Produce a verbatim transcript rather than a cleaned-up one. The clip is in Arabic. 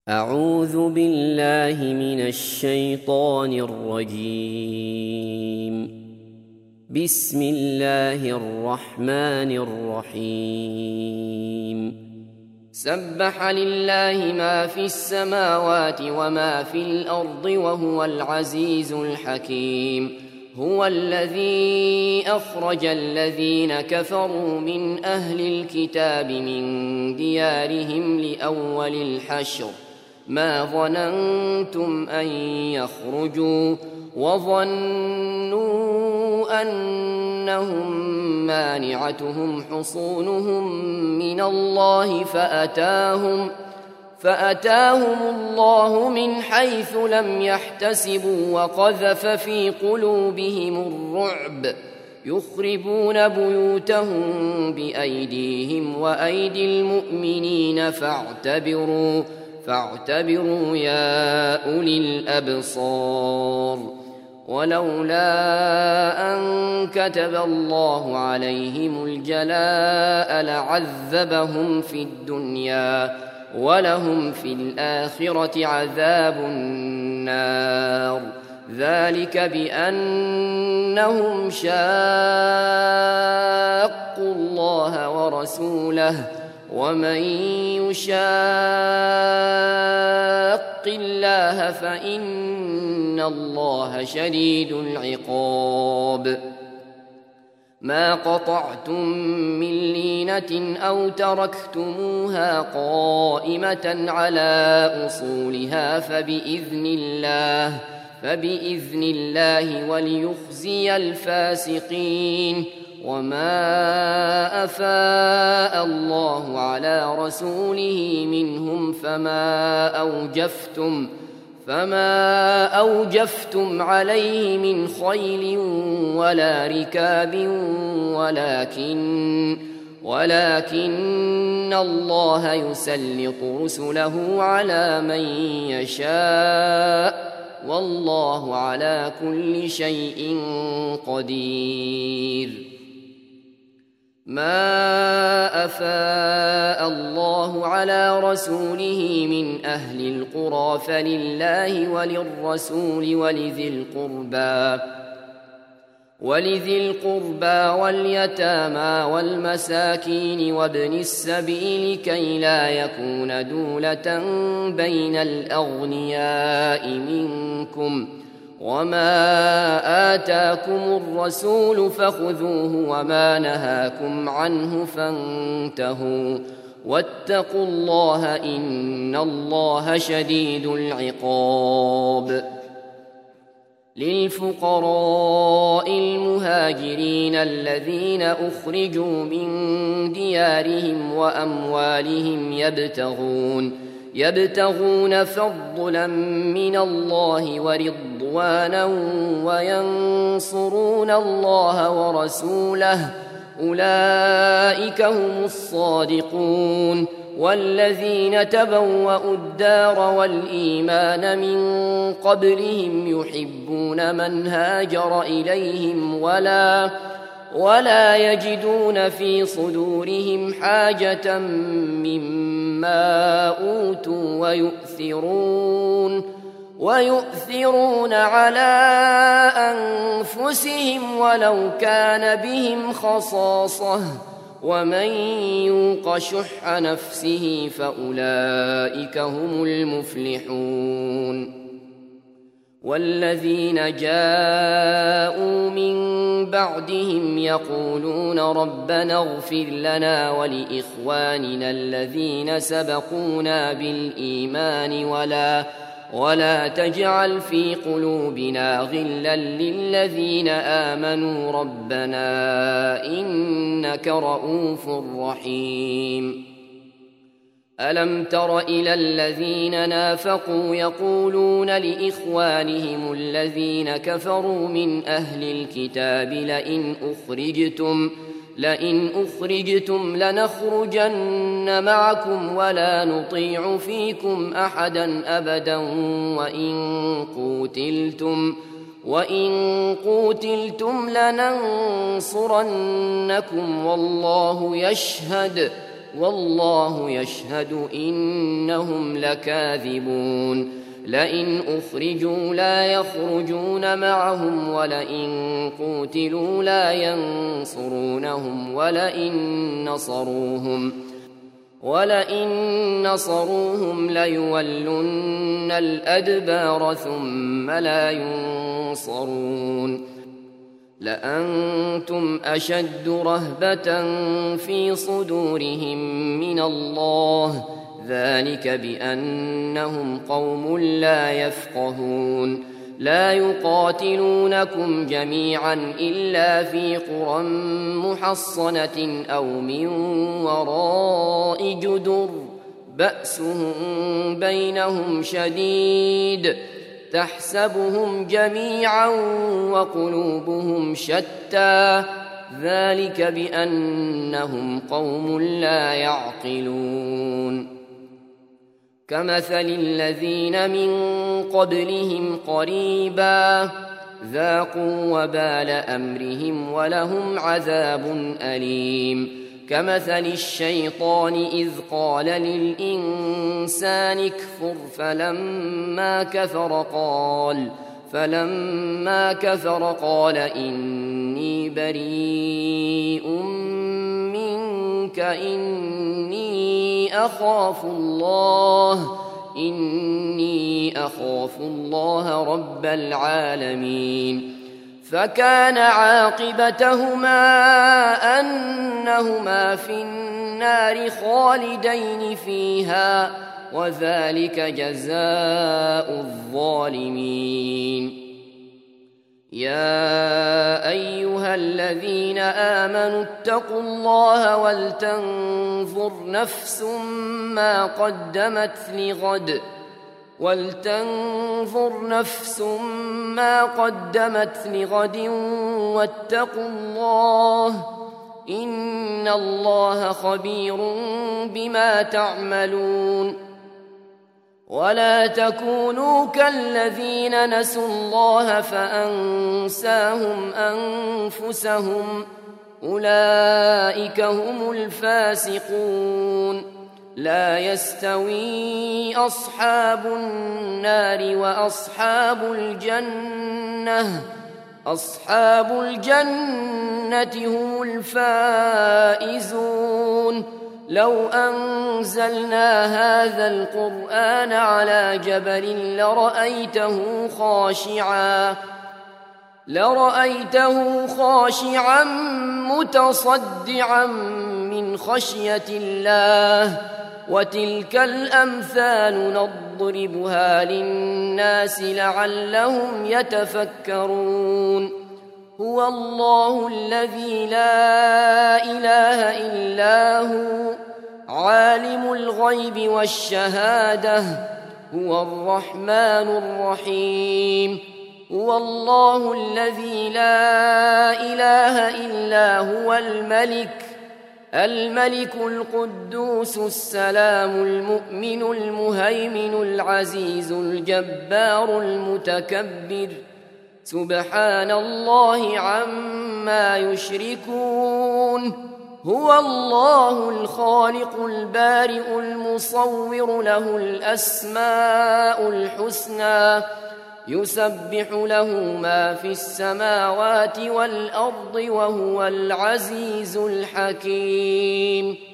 أعوذ بالله من الشيطان الرجيم. بسم الله الرحمن الرحيم. سبح لله ما في السماوات وما في الأرض وهو العزيز الحكيم. هو الذي أخرج الذين كفروا من أهل الكتاب من ديارهم لأول الحشر ما ظننتم أن يخرجوا وظنوا أنهم مانعتهم حصونهم من الله فأتاهم فأتاهم الله من حيث لم يحتسبوا وقذف في قلوبهم الرعب يخربون بيوتهم بأيديهم وأيدي المؤمنين فاعتبروا فاعتبروا يا أولي الأبصار. ولولا أن كتب الله عليهم الجلاء لعذبهم في الدنيا ولهم في الآخرة عذاب النار. ذلك بأنهم شاقوا الله ورسوله ومن يشاق الله فإن الله شديد العقاب. ما قطعتم من لينة أو تركتموها قائمة على أصولها فبإذن الله فبإذن الله وليخزي الفاسقين. وما أفاء الله على رسوله منهم فما أوجفتم فما أوجفتم عليه من خيل ولا ركاب ولكن ولكن الله يسلط رسله على من يشاء والله على كل شيء قدير. ما أفاء الله على رسوله من أهل القرى فلله وللرسول ولذي القربى ولذي القربى واليتامى والمساكين وابن السبيل كي لا يكون دولة بين الأغنياء منكم. وما آتاكم الرسول فخذوه وما نهاكم عنه فانتهوا واتقوا الله إن الله شديد العقاب. للفقراء المهاجرين الذين أخرجوا من ديارهم وأموالهم يبتغون يبتغون فضلا من الله ورضوانا وينصرون الله ورسوله أولئك هم الصادقون. والذين تبوأوا الدار والإيمان من قبلهم يحبون من هاجر إليهم ولا ولا يجدون في صدورهم حاجة مما أوتوا ويؤثرون ويؤثرون على أنفسهم ولو كان بهم خصاصة ومن يوق شح نفسه فأولئك هم المفلحون. والذين جاءوا من بعدهم يقولون ربنا اغفر لنا ولإخواننا الذين سبقونا بالإيمان ولا ولا تجعل في قلوبنا غلا للذين آمنوا ربنا إنك رؤوف رحيم. ألم تر إلى الذين نافقوا يقولون لإخوانهم الذين كفروا من أهل الكتاب لئن أخرجتم لئن أخرجتم لنخرجن معكم ولا نطيع فيكم أحدا أبدا وإن قوتلتم وإن قوتلتم لننصرنكم والله يشهد والله يشهد إنهم لكاذبون لئن أخرجوا لا يخرجون معهم ولئن قوتلوا لا ينصرونهم ولئن نصروهم ولئن نصروهم ليولن الأدبار ثم لا ينصرون لأنتم أشد رهبة في صدورهم من الله ذلك بأنهم قوم لا يفقهون لا يقاتلونكم جميعا إلا في قرى محصنة أو من وراء جدر بأسهم بينهم شديد تحسبهم جميعا وقلوبهم شتى ذلك بأنهم قوم لا يعقلون كمثل الذين من قبلهم قريبا ذاقوا وبال أمرهم ولهم عذاب أليم كمثل الشيطان إذ قال للإنسان اكفر فلما كفر قال فلما كفر قال إني بريء منك إني أخاف الله إني أخاف الله رب العالمين فكان عاقبتهما أنهما في النار خالدين فيها وذلك جزاء الظالمين يا أيها الذين آمنوا اتقوا الله ولتنظر نفس ما قدمت لغد ولتنظر نفس ما قدمت لغد واتقوا الله إن الله خبير بما تعملون ولا تكونوا كالذين نسوا الله فأنساهم أنفسهم أولئك هم الفاسقون لا يستوي أصحاب النار وأصحاب الجنة أصحاب الجنة هم الفائزون لو أنزلنا هذا القرآن على جبل لرأيته خاشعا لرأيته خاشعا متصدعا من خشية الله وتلك الأمثال نضربها للناس لعلهم يتفكرون هو الله الذي لا إله إلا هو عالم الغيب والشهادة هو الرحمن الرحيم هو الله الذي لا إله إلا هو الملك الملك القدوس السلام المؤمن المهيمن العزيز الجبار المتكبر سبحان الله عما يشركون هو الله الخالق البارئ المصور له الأسماء الحسنى يسبح له ما في السماوات والأرض وهو العزيز الحكيم